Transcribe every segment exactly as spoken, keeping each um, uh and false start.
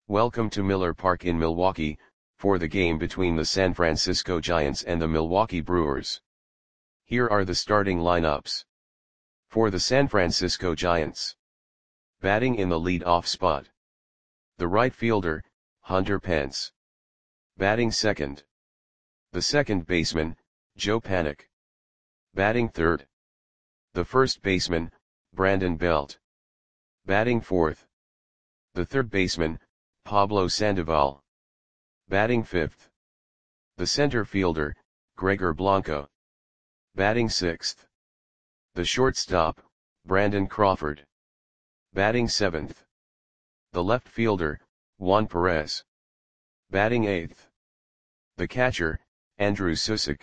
Welcome to Miller Park in Milwaukee, for the game between the San Francisco Giants and the Milwaukee Brewers. Here are the starting lineups. For the San Francisco Giants. Batting in the lead-off spot. The right fielder, Hunter Pence. Batting second. The second baseman, Joe Panik. Batting third. The first baseman, Brandon Belt. Batting fourth. The third baseman, Pablo Sandoval. Batting fifth. The center fielder, Gregor Blanco. Batting sixth. The shortstop, Brandon Crawford. Batting seventh. The left fielder, Juan Perez. Batting eighth. The catcher, Andrew Susick.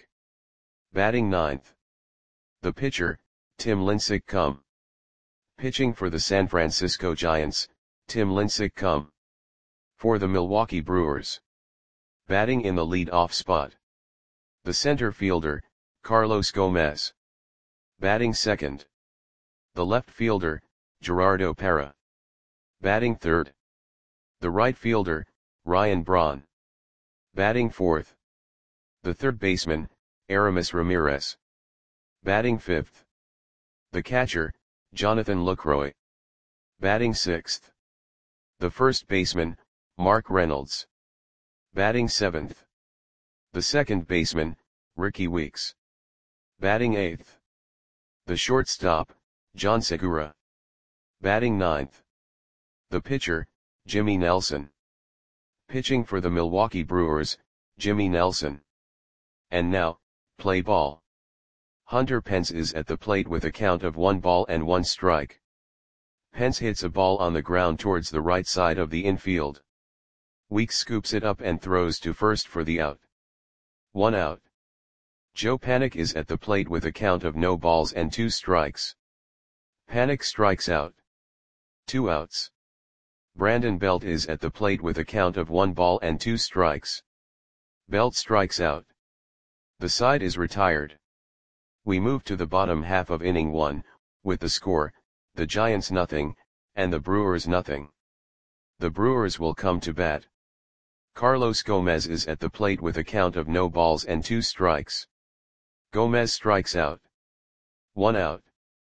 Batting ninth. The pitcher, Tim Lincecum. Pitching for the San Francisco Giants, Tim Lincecum. For the Milwaukee Brewers. Batting in the lead-off spot. The center fielder, Carlos Gomez. Batting second. The left fielder, Gerardo Parra. Batting third. The right fielder, Ryan Braun. Batting fourth. The third baseman, Aramis Ramirez. Batting fifth. The catcher, Jonathan Lucroy. Batting sixth. The first baseman, Mark Reynolds. Batting seventh. The second baseman, Ricky Weeks. Batting eighth. The shortstop, John Segura. Batting ninth. The pitcher, Jimmy Nelson. Pitching for the Milwaukee Brewers, Jimmy Nelson. And now, play ball. Hunter Pence is at the plate with a count of one ball and one strike. Pence hits a ball on the ground towards the right side of the infield. Weeks scoops it up and throws to first for the out. One out. Joe Panik is at the plate with a count of no balls and two strikes. Panik strikes out. Two outs. Brandon Belt is at the plate with a count of one ball and two strikes. Belt strikes out. The side is retired. We move to the bottom half of inning one, with the score, the Giants nothing, and the Brewers nothing. The Brewers will come to bat. Carlos Gomez is at the plate with a count of no balls and two strikes. Gomez strikes out. One out.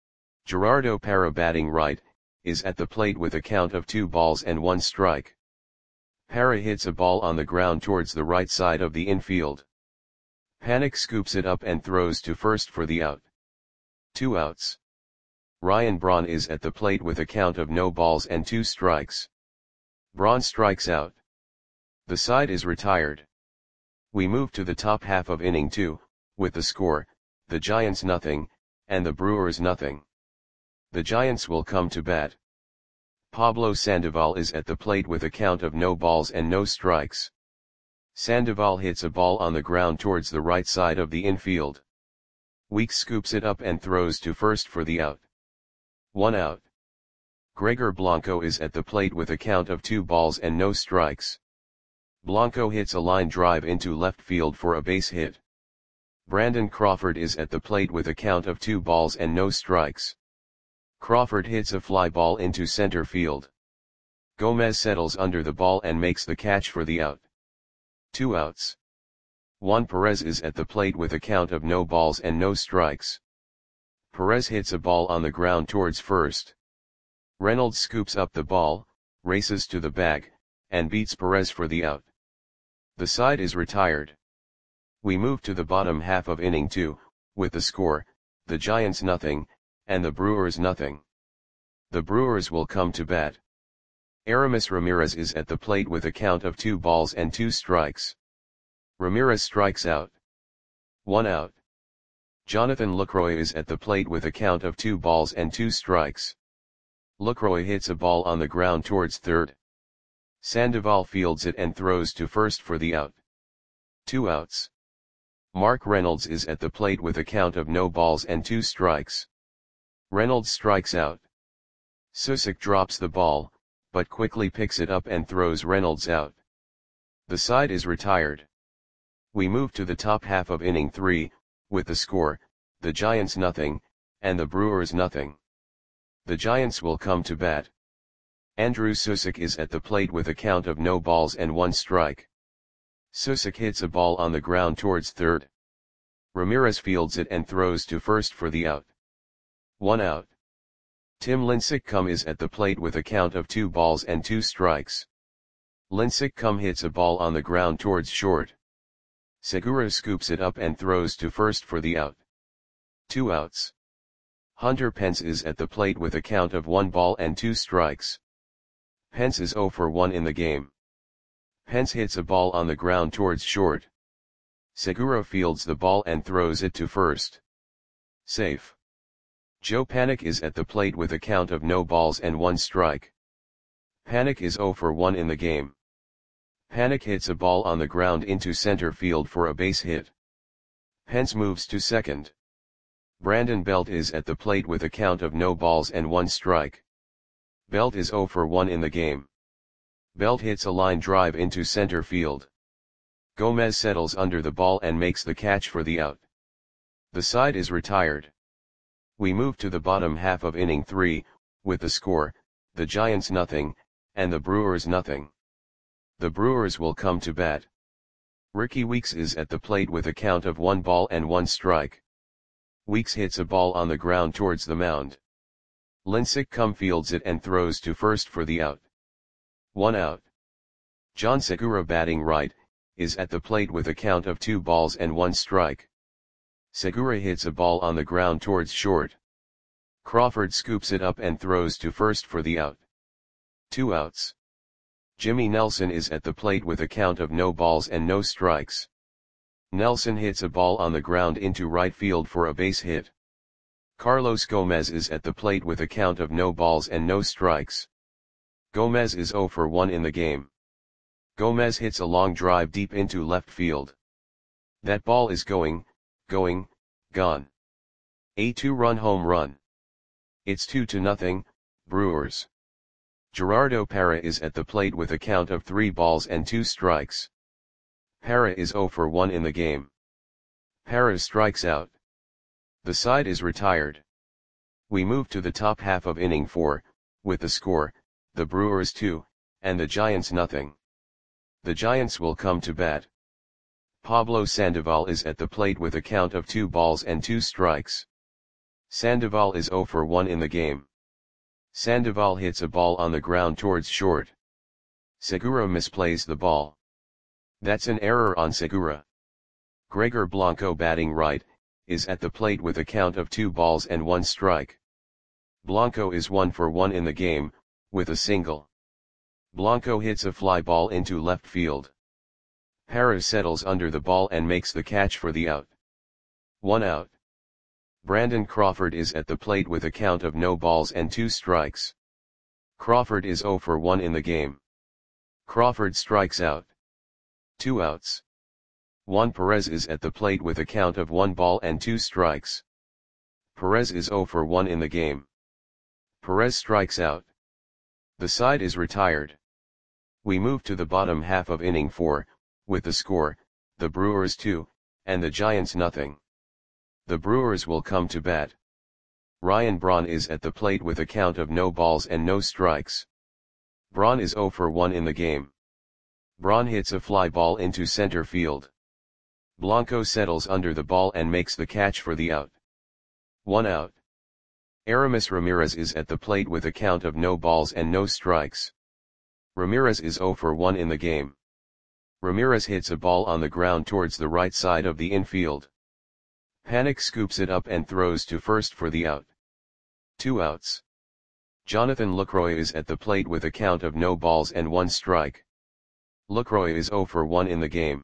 Gerardo Parra batting right, is at the plate with a count of two balls and one strike. Parra hits a ball on the ground towards the right side of the infield. Panik scoops it up and throws to first for the out. Two outs. Ryan Braun is at the plate with a count of no balls and two strikes. Braun strikes out. The side is retired. We move to the top half of inning two, with the score, the Giants nothing, and the Brewers nothing. The Giants will come to bat. Pablo Sandoval is at the plate with a count of no balls and no strikes. Sandoval hits a ball on the ground towards the right side of the infield. Weeks scoops it up and throws to first for the out. One out. Gregor Blanco is at the plate with a count of two balls and no strikes. Blanco hits a line drive into left field for a base hit. Brandon Crawford is at the plate with a count of two balls and no strikes. Crawford hits a fly ball into center field. Gomez settles under the ball and makes the catch for the out. Two outs. Juan Perez is at the plate with a count of no balls and no strikes. Perez hits a ball on the ground towards first. Reynolds scoops up the ball, races to the bag, and beats Perez for the out. The side is retired. We move to the bottom half of inning two, with the score, the Giants nothing, and the Brewers nothing. The Brewers will come to bat. Aramis Ramirez is at the plate with a count of two balls and two strikes. Ramirez strikes out. One out. Jonathan Lucroy is at the plate with a count of two balls and two strikes. Lucroy hits a ball on the ground towards third. Sandoval fields it and throws to first for the out. Two outs. Mark Reynolds is at the plate with a count of no balls and two strikes. Reynolds strikes out. Susick drops the ball, but quickly picks it up and throws Reynolds out. The side is retired. We move to the top half of inning three, with the score, the Giants nothing, and the Brewers nothing. The Giants will come to bat. Andrew Susick is at the plate with a count of no balls and one strike. Susick hits a ball on the ground towards third. Ramirez fields it and throws to first for the out. One out. Tim Lincecum is at the plate with a count of two balls and two strikes. Lincecum hits a ball on the ground towards short. Segura scoops it up and throws to first for the out. Two outs. Hunter Pence is at the plate with a count of one ball and two strikes. Pence is oh for one in the game. Pence hits a ball on the ground towards short. Segura fields the ball and throws it to first. Safe. Joe Panik is at the plate with a count of no balls and one strike. Panik is oh for one in the game. Panik hits a ball on the ground into center field for a base hit. Pence moves to second. Brandon Belt is at the plate with a count of no balls and one strike. Belt is oh for one in the game. Belt hits a line drive into center field. Gomez settles under the ball and makes the catch for the out. The side is retired. We move to the bottom half of inning three, with the score, the Giants nothing, and the Brewers nothing. The Brewers will come to bat. Ricky Weeks is at the plate with a count of one ball and one strike. Weeks hits a ball on the ground towards the mound. Lincecum fields it and throws to first for the out. One out. John Segura, batting right, is at the plate with a count of two balls and one strike. Segura hits a ball on the ground towards short. Crawford scoops it up and throws to first for the out. Two outs. Jimmy Nelson is at the plate with a count of no balls and no strikes. Nelson hits a ball on the ground into right field for a base hit. Carlos Gomez is at the plate with a count of no balls and no strikes. Gomez is oh for one in the game. Gomez hits a long drive deep into left field. That ball is going, going, gone. A two-run home run. It's two to nothing, Brewers. Gerardo Parra is at the plate with a count of three balls and two strikes. Parra is oh for one in the game. Parra strikes out. The side is retired. We move to the top half of inning four, with the score, the Brewers two, and the Giants nothing. The Giants will come to bat. Pablo Sandoval is at the plate with a count of two balls and two strikes. Sandoval is oh for one in the game. Sandoval hits a ball on the ground towards short. Segura misplays the ball. That's an error on Segura. Gregor Blanco, batting right, is at the plate with a count of two balls and one strike. Blanco is one for one in the game, with a single. Blanco hits a fly ball into left field. Parra settles under the ball and makes the catch for the out. One out. Brandon Crawford is at the plate with a count of no balls and two strikes. Crawford is oh for one in the game. Crawford strikes out. Two outs. Juan Perez is at the plate with a count of one ball and two strikes. Perez is oh for one in the game. Perez strikes out. The side is retired. We move to the bottom half of inning four, with the score, the Brewers two, and the Giants nothing. The Brewers will come to bat. Ryan Braun is at the plate with a count of no balls and no strikes. Braun is oh for one in the game. Braun hits a fly ball into center field. Blanco settles under the ball and makes the catch for the out. One out. Aramis Ramirez is at the plate with a count of no balls and no strikes. Ramirez is oh for one in the game. Ramirez hits a ball on the ground towards the right side of the infield. Panik scoops it up and throws to first for the out. Two outs. Jonathan Lucroy is at the plate with a count of no balls and one strike. Lucroy is oh for one in the game.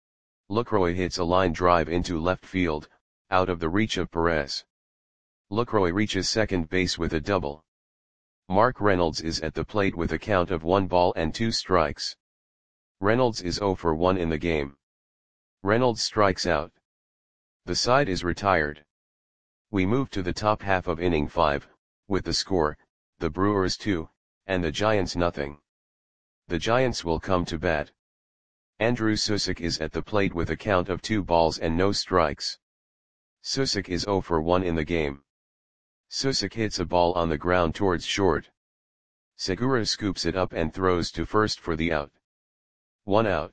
Lucroy hits a line drive into left field, out of the reach of Perez. Lucroy reaches second base with a double. Mark Reynolds is at the plate with a count of one ball and two strikes. Reynolds is oh for one in the game. Reynolds strikes out. The side is retired. We move to the top half of inning five, with the score, the Brewers two, and the Giants nothing. The Giants will come to bat. Andrew Susick is at the plate with a count of two balls and no strikes. Susick is oh for one in the game. Susick hits a ball on the ground towards short. Segura scoops it up and throws to first for the out. One out.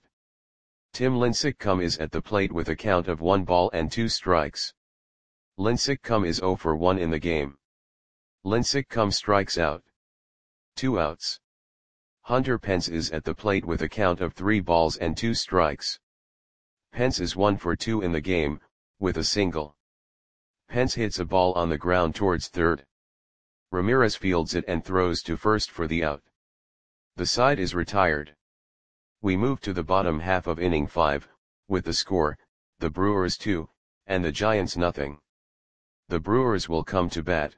Tim Lincecum is at the plate with a count of one ball and two strikes. Lincecum is zero for one in the game. Lincecum strikes out. Two outs. Hunter Pence is at the plate with a count of three balls and two strikes. Pence is one for two in the game, with a single. Pence hits a ball on the ground towards third. Ramirez fields it and throws to first for the out. The side is retired. We move to the bottom half of inning five, with the score, the Brewers two, and the Giants nothing. The Brewers will come to bat.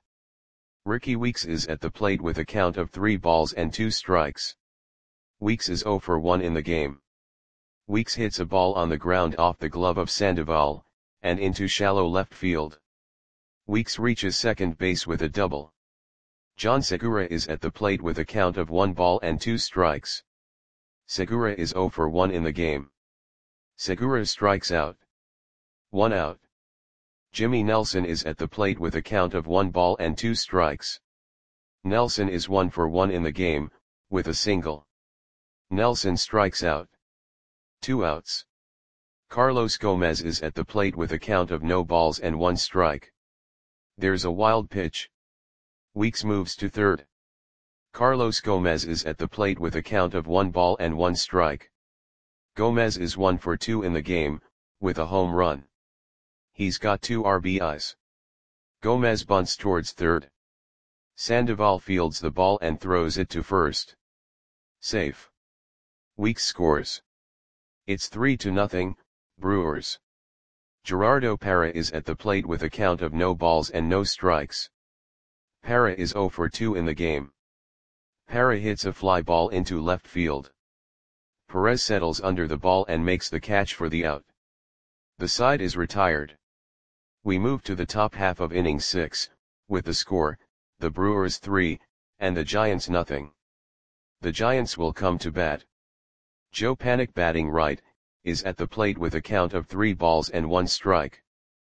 Ricky Weeks is at the plate with a count of three balls and two strikes. Weeks is zero for one in the game. Weeks hits a ball on the ground off the glove of Sandoval, and into shallow left field. Weeks reaches second base with a double. John Segura is at the plate with a count of one ball and two strikes. Segura is zero for one in the game. Segura strikes out. One out. Jimmy Nelson is at the plate with a count of one ball and two strikes. Nelson is one for one in the game, with a single. Nelson strikes out. Two outs. Carlos Gomez is at the plate with a count of no balls and one strike. There's a wild pitch. Weeks moves to third. Carlos Gomez is at the plate with a count of one ball and one strike. Gomez is one for two in the game, with a home run. He's got two R B Is. Gomez bunts towards third. Sandoval fields the ball and throws it to first. Safe. Weeks scores. It's three to nothing, Brewers. Gerardo Parra is at the plate with a count of no balls and no strikes. Parra is zero for two in the game. Parra hits a fly ball into left field. Perez settles under the ball and makes the catch for the out. The side is retired. We move to the top half of inning six, with the score, the Brewers three, and the Giants nothing. The Giants will come to bat. Joe Panik, batting right, is at the plate with a count of three balls and one strike.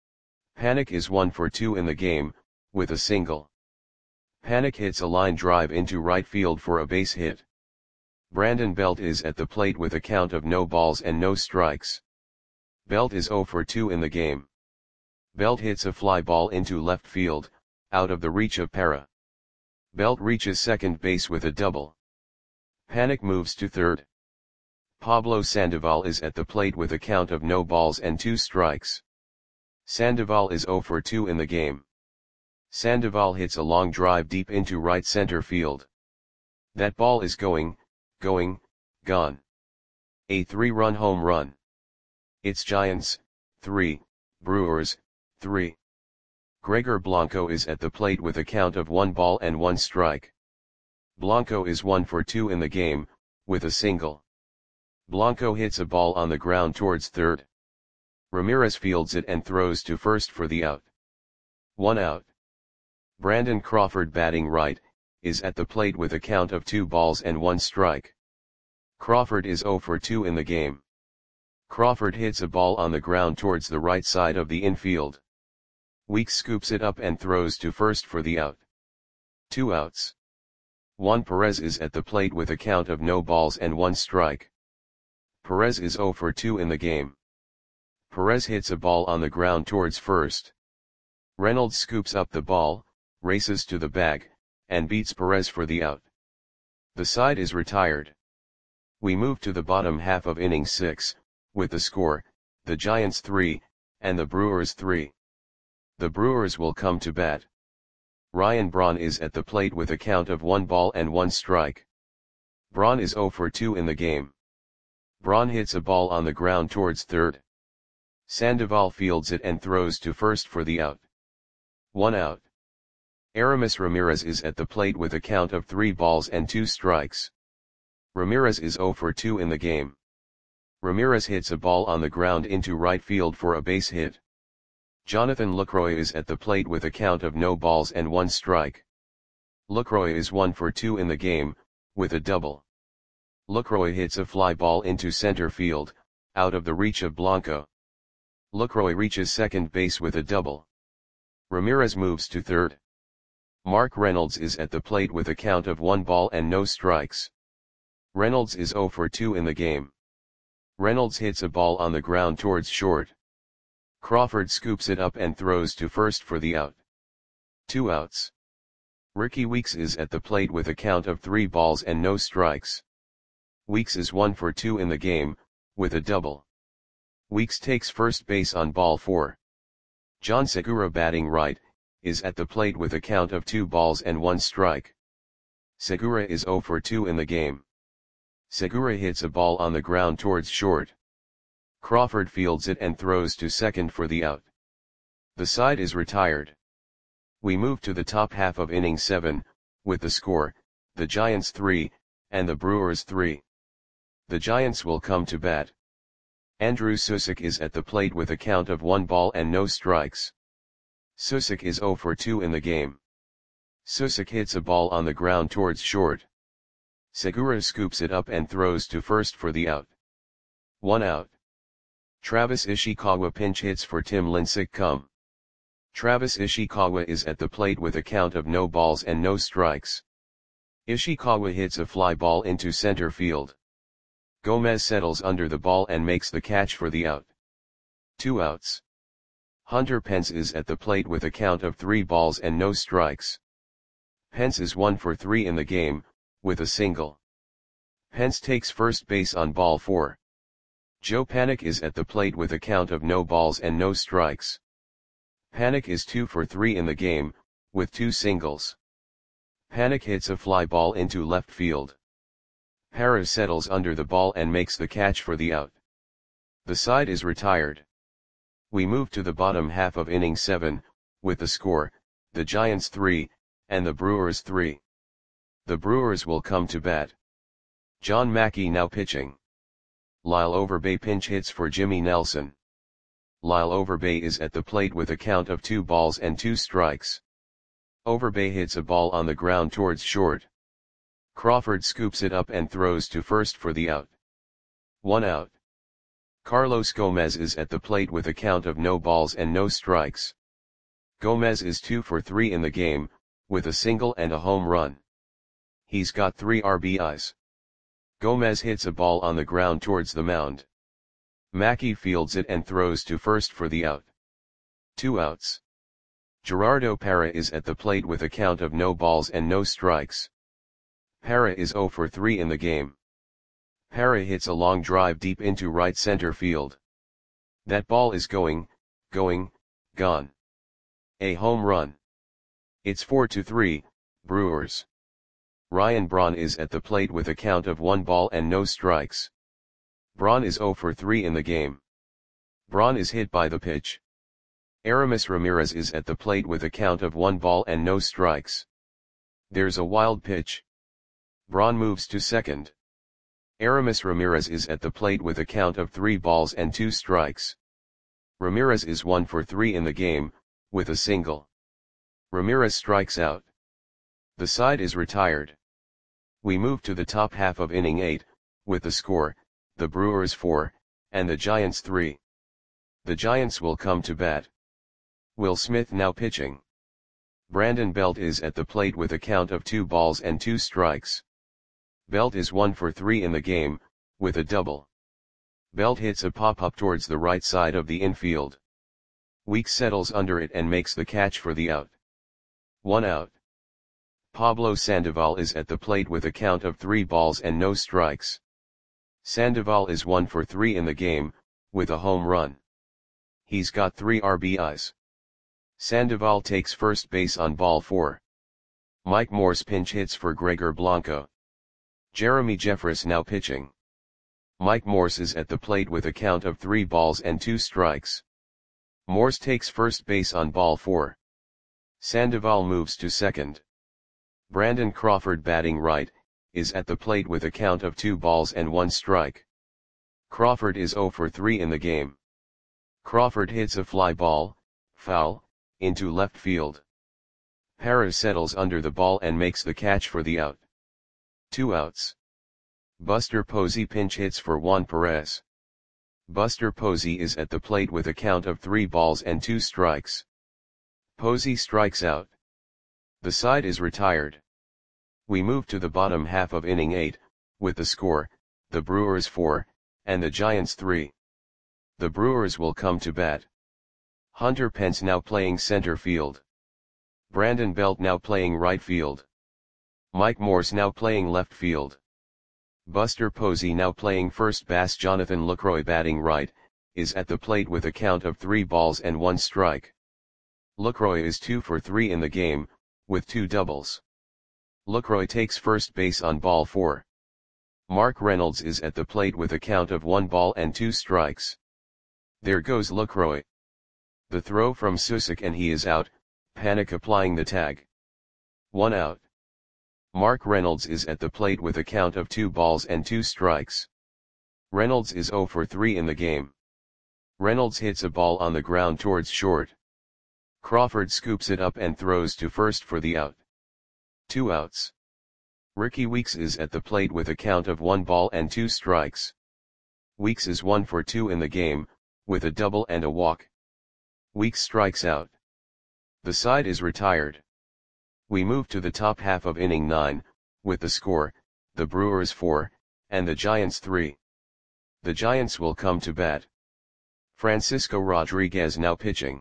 Panik is one for two in the game, with a single. Panik hits a line drive into right field for a base hit. Brandon Belt is at the plate with a count of no balls and no strikes. Belt is zero for two in the game. Belt hits a fly ball into left field, out of the reach of Parra. Belt reaches second base with a double. Panik moves to third. Pablo Sandoval is at the plate with a count of no balls and two strikes. Sandoval is zero for two in the game. Sandoval hits a long drive deep into right center field. That ball is going, going, gone. A three-run home run. It's Giants, three, Brewers, three. Gregor Blanco is at the plate with a count of one ball and one strike. Blanco is one for two in the game, with a single. Blanco hits a ball on the ground towards third. Ramirez fields it and throws to first for the out. One out. Brandon Crawford, batting right, is at the plate with a count of two balls and one strike. Crawford is zero for two in the game. Crawford hits a ball on the ground towards the right side of the infield. Weeks scoops it up and throws to first for the out. Two outs. Juan Perez is at the plate with a count of no balls and one strike. Perez is zero for two in the game. Perez hits a ball on the ground towards first. Reynolds scoops up the ball, races to the bag, and beats Perez for the out. The side is retired. We move to the bottom half of inning six, with the score, the Giants three, and the Brewers three. The Brewers will come to bat. Ryan Braun is at the plate with a count of one ball and one strike. Braun is zero for two in the game. Braun hits a ball on the ground towards third. Sandoval fields it and throws to first for the out. One out. Aramis Ramirez is at the plate with a count of three balls and two strikes. Ramirez is zero for two in the game. Ramirez hits a ball on the ground into right field for a base hit. Jonathan Lucroy is at the plate with a count of no balls and one strike. Lucroy is one for two in the game, with a double. Lucroy hits a fly ball into center field, out of the reach of Blanco. Lucroy reaches second base with a double. Ramirez moves to third. Mark Reynolds is at the plate with a count of one ball and no strikes. Reynolds is zero for two in the game. Reynolds hits a ball on the ground towards short. Crawford scoops it up and throws to first for the out. Two outs. Rickie Weeks is at the plate with a count of three balls and no strikes. Weeks is one for two in the game, with a double. Weeks takes first base on ball four. John Segura, batting right, is at the plate with a count of two balls and one strike. Segura is zero for two in the game. Segura hits a ball on the ground towards short. Crawford fields it and throws to second for the out. The side is retired. We move to the top half of inning seven, with the score, the Giants three, and the Brewers three. The Giants will come to bat. Andrew Susick is at the plate with a count of one ball and no strikes. Susick is zero for two in the game. Susick hits a ball on the ground towards short. Segura scoops it up and throws to first for the out. One out. Travis Ishikawa pinch hits for Tim Lincecum. Travis Ishikawa is at the plate with a count of no balls and no strikes. Ishikawa hits a fly ball into center field. Gomez settles under the ball and makes the catch for the out. Two outs. Hunter Pence is at the plate with a count of three balls and no strikes. Pence is one for three in the game, with a single. Pence takes first base on ball four. Joe Panik is at the plate with a count of no balls and no strikes. Panik is two for three in the game, with two singles. Panik hits a fly ball into left field. Parra settles under the ball and makes the catch for the out. The side is retired. We move to the bottom half of inning seven, with the score, the Giants three, and the Brewers three. The Brewers will come to bat. John Mackey now pitching. Lyle Overbay pinch hits for Jimmy Nelson. Lyle Overbay is at the plate with a count of two balls and two strikes. Overbay hits a ball on the ground towards short. Crawford scoops it up and throws to first for the out. One out. Carlos Gomez is at the plate with a count of no balls and no strikes. Gomez is two for three in the game, with a single and a home run. He's got three R B Is. Gomez hits a ball on the ground towards the mound. Mackey fields it and throws to first for the out. Two outs. Gerardo Parra is at the plate with a count of no balls and no strikes. Parra is zero for three in the game. Parra hits a long drive deep into right center field. That ball is going, going, gone. A home run. It's four to three, Brewers. Ryan Braun is at the plate with a count of one ball and no strikes. Braun is zero for three in the game. Braun is hit by the pitch. Aramis Ramirez is at the plate with a count of one ball and no strikes. There's a wild pitch. Braun moves to second. Aramis Ramirez is at the plate with a count of three balls and two strikes. Ramirez is one for three in the game, with a single. Ramirez strikes out. The side is retired. We move to the top half of inning eight, with the score, the Brewers four, and the Giants three. The Giants will come to bat. Will Smith now pitching. Brandon Belt is at the plate with a count of two balls and two strikes. Belt is one for three in the game, with a double. Belt hits a pop-up towards the right side of the infield. Weeks settles under it and makes the catch for the out. One out. Pablo Sandoval is at the plate with a count of three balls and no strikes. Sandoval is one for three in the game, with a home run. He's got three R B Is. Sandoval takes first base on ball four. Mike Morse pinch hits for Gregor Blanco. Jeremy Jeffress now pitching. Mike Morse is at the plate with a count of three balls and two strikes. Morse takes first base on ball four. Sandoval moves to second. Brandon Crawford, batting right, is at the plate with a count of two balls and one strike. Crawford is zero for three in the game. Crawford hits a fly ball, foul, into left field. Parra settles under the ball and makes the catch for the out. Two outs. Buster Posey pinch hits for Juan Perez. Buster Posey is at the plate with a count of three balls and two strikes. Posey strikes out. The side is retired. We move to the bottom half of inning eight, with the score, the Brewers four, and the Giants three. The Brewers will come to bat. Hunter Pence now playing center field. Brandon Belt now playing right field. Mike Morse now playing left field. Buster Posey now playing first base. Jonathan Lucroy batting right, is at the plate with a count of three balls and one strike. Lucroy is two for three in the game, with two doubles. Lucroy takes first base on ball four. Mark Reynolds is at the plate with a count of one ball and two strikes. There goes Lucroy. The throw from Susick and he is out, Panik applying the tag. One out. Mark Reynolds is at the plate with a count of two balls and two strikes. Reynolds is zero for three in the game. Reynolds hits a ball on the ground towards short. Crawford scoops it up and throws to first for the out. Two outs. Ricky Weeks is at the plate with a count of one ball and two strikes. Weeks is one for two in the game, with a double and a walk. Weeks strikes out. The side is retired. We move to the top half of inning nine, with the score, the Brewers four, and the Giants three. The Giants will come to bat. Francisco Rodriguez now pitching.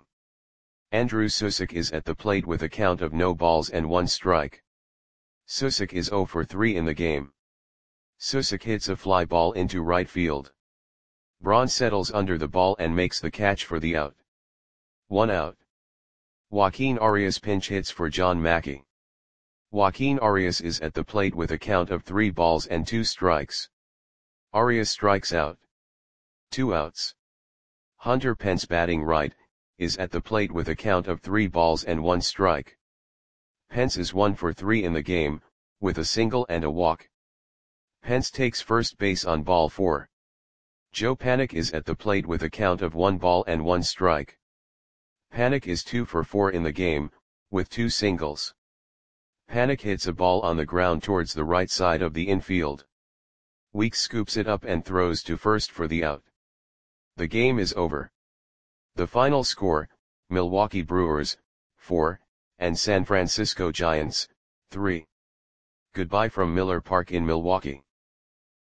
Andrew Susick is at the plate with a count of no balls and one strike. Susick is zero for three in the game. Susick hits a fly ball into right field. Braun settles under the ball and makes the catch for the out. One out. Joaquin Arias pinch hits for John Mackey. Joaquin Arias is at the plate with a count of three balls and two strikes. Arias strikes out. Two outs. Hunter Pence batting right, is at the plate with a count of three balls and one strike. Pence is one for three in the game, with a single and a walk. Pence takes first base on ball four. Joe Panik is at the plate with a count of one ball and one strike. Panik is two for four in the game, with two singles. Panik hits a ball on the ground towards the right side of the infield. Weeks scoops it up and throws to first for the out. The game is over. The final score, Milwaukee Brewers, four, and San Francisco Giants, three. Goodbye from Miller Park in Milwaukee.